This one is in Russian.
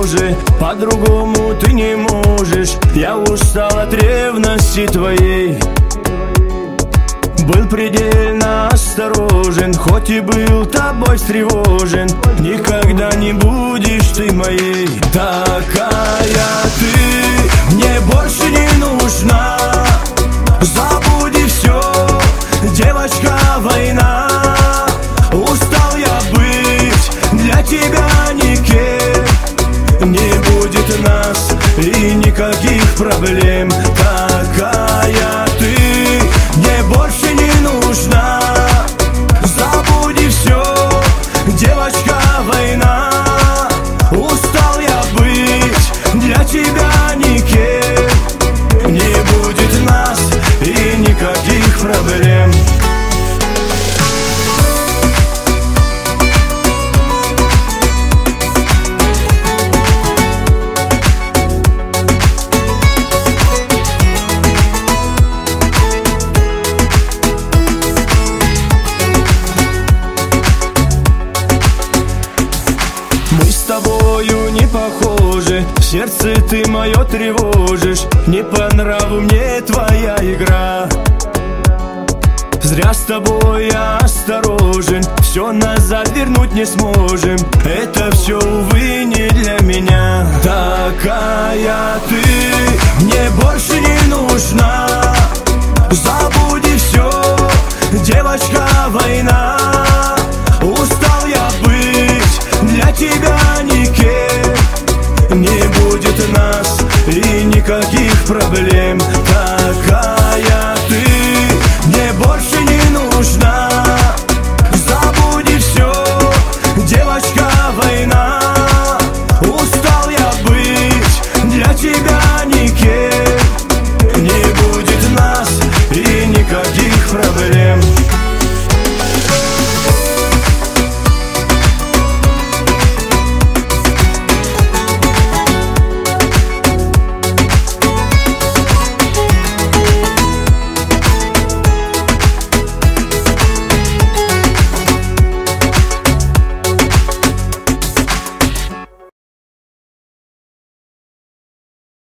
похожи, по-другому ты не можешь. Я устал от ревности твоей, был предельно осторожен, хоть и был тобой встревожен. Никогда не будешь ты моей. Такая ты мне больше не нужна. Забуди все, девочка, война. Устал я быть для тебя никем. Не будет нас и никаких проблем. Такая ты мне больше не нужна. Забуди все, девочка, война. Устал я быть для тебя никем. Не будет нас и никаких проблем. Мы с тобою не похожи, в сердце ты мое тревожишь. Не по нраву мне твоя игра. Зря с тобой я осторожен, все назад вернуть не сможем. Это все, увы, не для меня. Такая ты мне больше не нужна. Забуди все, девочка, война. Устал я быть для тебя никем. Не будет нас и никаких проблем.